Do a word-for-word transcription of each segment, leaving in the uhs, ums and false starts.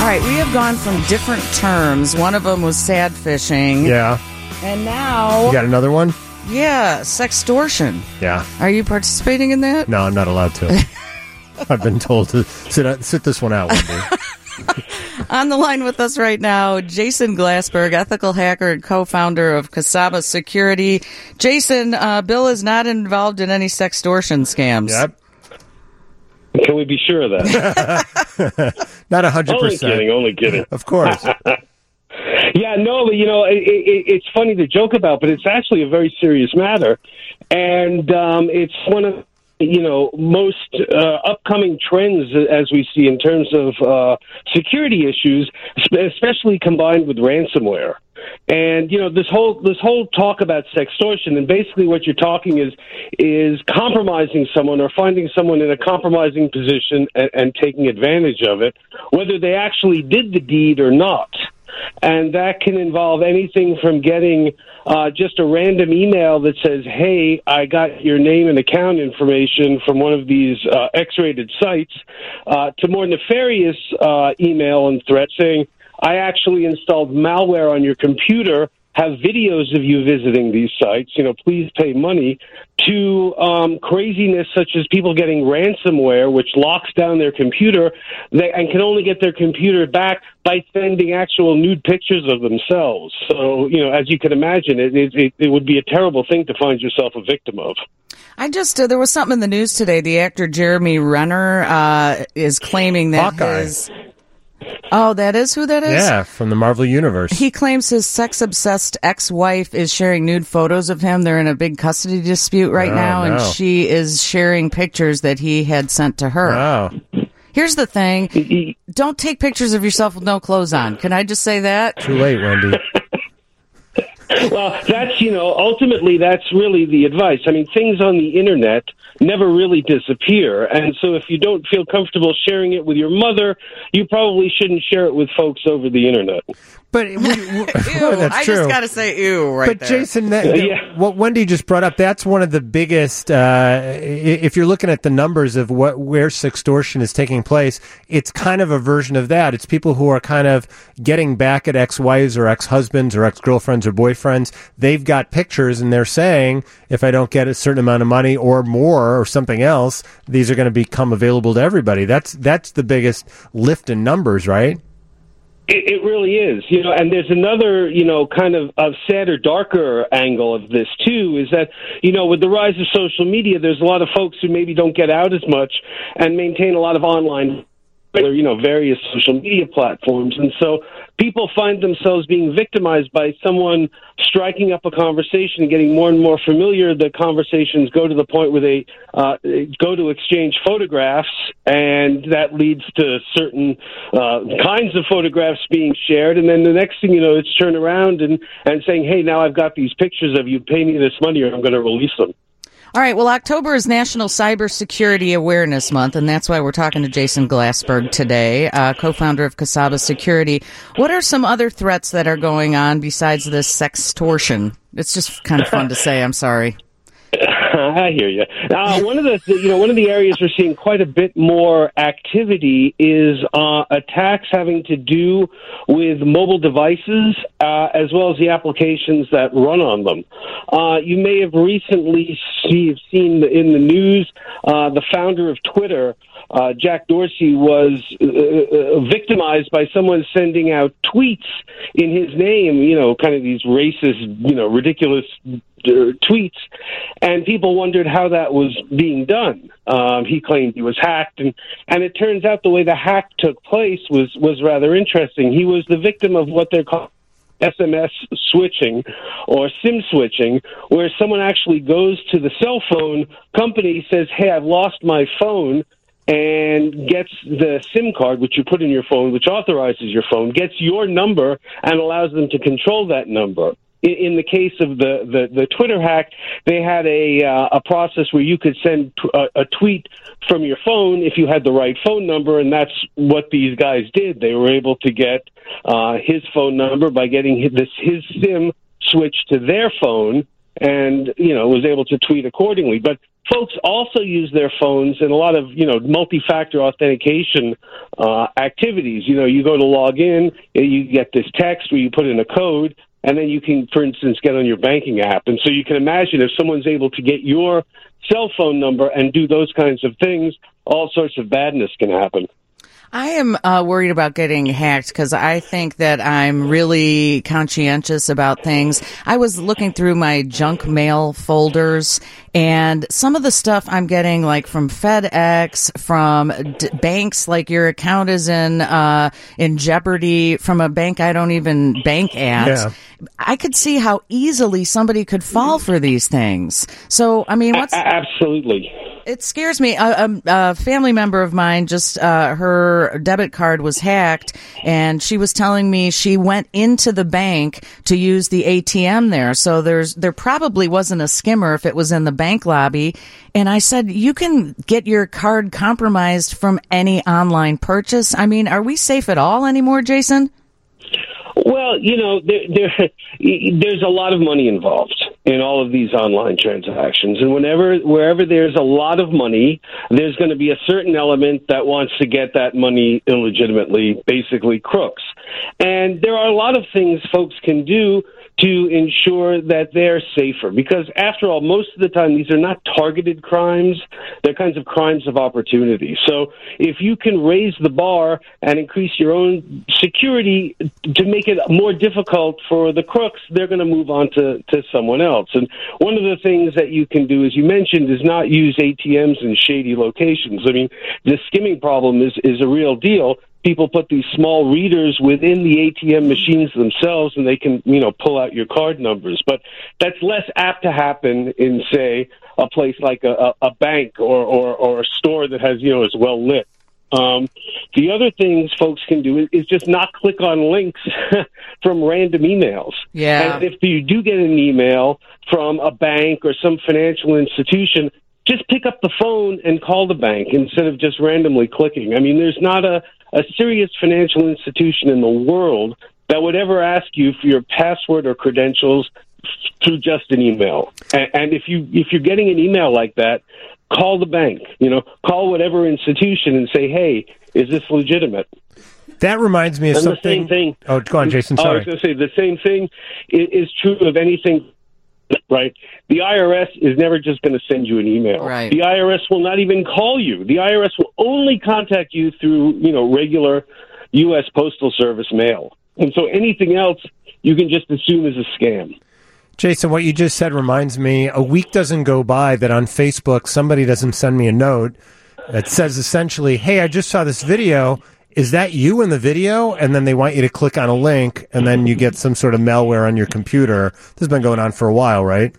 right, we have gone from different terms. One of them was sad fishing. Yeah. And now... You got another one? Yeah, sextortion. Yeah. Are you participating in that? No, I'm not allowed to. I've been told to sit sit this one out, Wendy. On the line with us right now, Jason Glassberg, ethical hacker and co-founder of Kasaba Security. Jason, uh, Bill is not involved in any sextortion scams. Yep. Can we be sure of that? Not one hundred percent. Only kidding, only kidding. Of course. Yeah, no, but, you know, it, it, it's funny to joke about, but it's actually a very serious matter. And um, it's one of, you know, most uh, upcoming trends as we see in terms of uh, security issues, especially combined with ransomware. And, you know, this whole this whole talk about sextortion, and basically what you're talking is is compromising someone or finding someone in a compromising position and, and taking advantage of it, whether they actually did the deed or not. And that can involve anything from getting uh, just a random email that says, hey, I got your name and account information from one of these uh, X-rated sites, uh, to more nefarious uh, email and threats saying, I actually installed malware on your computer, have videos of you visiting these sites, you know, please pay money, to um, craziness such as people getting ransomware, which locks down their computer they, and can only get their computer back by sending actual nude pictures of themselves. So, you know, as you can imagine, it, it, it would be a terrible thing to find yourself a victim of. I just, uh, there was something in the news today. The actor Jeremy Renner uh, is claiming that Hawkeye. his... Oh, that is who that is? Yeah, from the Marvel Universe. He claims his sex-obsessed ex-wife is sharing nude photos of him. They're in a big custody dispute right Oh, now, no. and she is sharing pictures that he had sent to her. Wow. Here's the thing. Don't take pictures of yourself with no clothes on. Can I just say that? Too late, Wendy. Well, that's, you know, ultimately that's really the advice. I mean, things on the internet never really disappear. And so if you don't feel comfortable sharing it with your mother, you probably shouldn't share it with folks over the internet. But we, we, Ew, that's I true. just got to say ew right But there. Jason, that, that- Yeah. what Wendy just brought up, that's one of the biggest, uh, i- if you're looking at the numbers of what where sextortion is taking place, it's kind of a version of that. It's people who are kind of getting back at ex-wives or ex-husbands or ex-girlfriends or boyfriends. They've got pictures and they're saying, if I don't get a certain amount of money or more or something else, these are going to become available to everybody. That's, that's the biggest lift in numbers, right? It, it really is, you know, and there's another, you know, kind of, of sadder, darker angle of this, too, is that, you know, with the rise of social media, there's a lot of folks who maybe don't get out as much and maintain a lot of online, you know, various social media platforms. And so people find themselves being victimized by someone striking up a conversation and getting more and more familiar. The conversations go to the point where they uh, go to exchange photographs, and that leads to certain uh, kinds of photographs being shared. And then the next thing you know, it's turned around and, and saying, hey, now I've got these pictures of you. Pay me this money or I'm going to release them. All right, well, October is National Cybersecurity Awareness Month, and that's why we're talking to Jason Glassberg today, uh, co-founder of Kasaba Security. What are some other threats that are going on besides this sextortion? It's just kind of fun to say, I'm sorry. I hear you. Uh, one of the, you know, one of the areas we're seeing quite a bit more activity is uh, attacks having to do with mobile devices, uh, as well as the applications that run on them. Uh, you may have recently see, seen in the news uh, the founder of Twitter, uh, Jack Dorsey, was uh, uh, victimized by someone sending out tweets in his name. You know, kind of these racist, you know, ridiculous tweets, and people wondered how that was being done. Um, he claimed he was hacked, and, and it turns out the way the hack took place was, was rather interesting. He was the victim of what they're called S M S switching or SIM switching, where someone actually goes to the cell phone company, says, hey, I've lost my phone, and gets the SIM card, which you put in your phone, which authorizes your phone, gets your number and allows them to control that number. In the case of the, the, the Twitter hack, they had a uh, a process where you could send t- a, a tweet from your phone if you had the right phone number, and that's what these guys did. They were able to get uh, his phone number by getting his, this his SIM switched to their phone, and, you know, was able to tweet accordingly. But folks also use their phones in a lot of, you know, multi-factor authentication uh, activities. You know, you go to log in, you get this text where you put in a code, and then you can, for instance, get on your banking app. And so you can imagine if someone's able to get your cell phone number and do those kinds of things, all sorts of badness can happen. I am uh, worried about getting hacked because I think that I'm really conscientious about things. I was looking through my junk mail folders, and some of the stuff I'm getting, like from FedEx, from d- banks, like your account is in uh, in jeopardy, from a bank I don't even bank at. Yeah. I could see how easily somebody could fall for these things. So, I mean, what's... A- absolutely. It scares me. A, a, a family member of mine, just uh, her debit card was hacked, and she was telling me she went into the bank to use the A T M there. So there's there probably wasn't a skimmer if it was in the bank lobby. And I said, you can get your card compromised from any online purchase. I mean, are we safe at all anymore, Jason? Well, you know, there, there, there's a lot of money involved in all of these online transactions. And whenever, wherever there's a lot of money, there's going to be a certain element that wants to get that money illegitimately, basically crooks. And there are a lot of things folks can do to ensure that they're safer. Because after all, most of the time, these are not targeted crimes. They're kinds of crimes of opportunity. So if you can raise the bar and increase your own security to make it more difficult for the crooks, they're going to move on to, to someone else. And one of the things that you can do, as you mentioned, is not use A T Ms in shady locations. I mean, the skimming problem is, is a real deal. People put these small readers within the A T M machines themselves, and they can, you know, pull out your card numbers. But that's less apt to happen in, say, a place like a, a bank or, or, or a store that has, you know, is well lit. Um, the other things folks can do is, is just not click on links from random emails. Yeah. And if you do get an email from a bank or some financial institution, just pick up the phone and call the bank instead of just randomly clicking. I mean, there's not a, a serious financial institution in the world that would ever ask you for your password or credentials through just an email. And, and if you if you're getting an email like that, call the bank. You know, call whatever institution and say, "Hey, is this legitimate?" That reminds me of and something. The same thing. Oh, go on, Jason. Sorry. I was going to say the same thing is, is true of anything. Right. The I R S is never just going to send you an email. Right. The I R S will not even call you. The I R S will only contact you through, you know, regular U S Postal Service mail. And so anything else you can just assume is a scam. Jason, what you just said reminds me, a week doesn't go by that on Facebook somebody doesn't send me a note that says essentially, hey, I just saw this video. Is that you in the video? And then they want you to click on a link, and then you get some sort of malware on your computer. This has been going on for a while, right?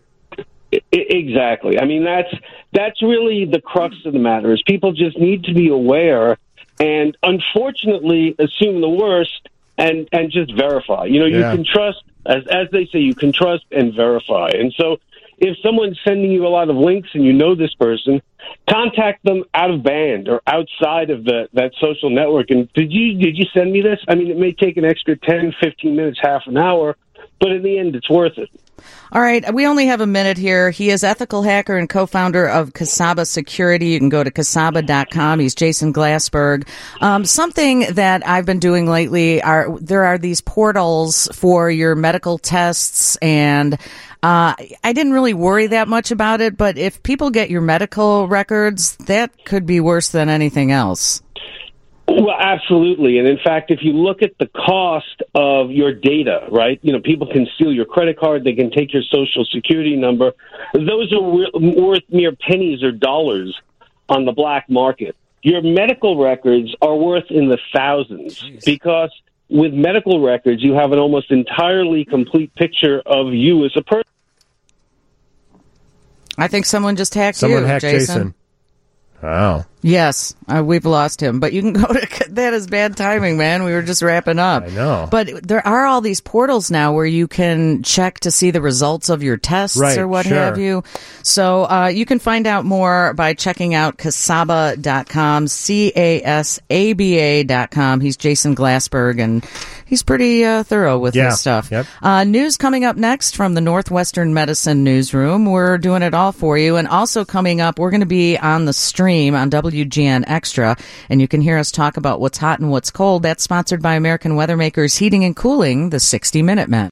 Exactly. I mean, that's that's really the crux of the matter, is people just need to be aware and, unfortunately, assume the worst and, and just verify. You know, you Yeah. can trust, as as they say, you can trust and verify. And so if someone's sending you a lot of links and you know this person, contact them out of band or outside of the, that social network. And did you did you send me this? I mean, it may take an extra ten, fifteen minutes, half an hour, but in the end, it's worth it. All right, we only have a minute here. He is ethical hacker and co-founder of Kasaba Security. You can go to kasaba dot com. He's Jason Glassberg. Um, something that I've been doing lately are there are these portals for your medical tests, and uh, I didn't really worry that much about it. But if people get your medical records, that could be worse than anything else. Well, absolutely. And in fact, if you look at the cost of your data, right, you know, people can steal your credit card, they can take your social security number. Those are worth mere pennies or dollars on the black market. Your medical records are worth in the thousands. Jeez. Because with medical records, you have an almost entirely complete picture of you as a person. I think someone just hacked someone you, hacked Jason. Jason. Wow. Yes, uh, we've lost him, but you can go to, that is bad timing, man. We were just wrapping up. I know. But there are all these portals now where you can check to see the results of your tests right, or what sure. have you. So uh, you can find out more by checking out casaba dot com, C A S A B A dot com. He's Jason Glassberg, and he's pretty uh, thorough with yeah, his stuff. Yep. Uh, news coming up next from the Northwestern Medicine Newsroom. We're doing it all for you. And also coming up, we're going to be on the stream on W G N Extra, and you can hear us talk about what's hot and what's cold. That's sponsored by American Weathermakers Heating and Cooling, the sixty minute Men.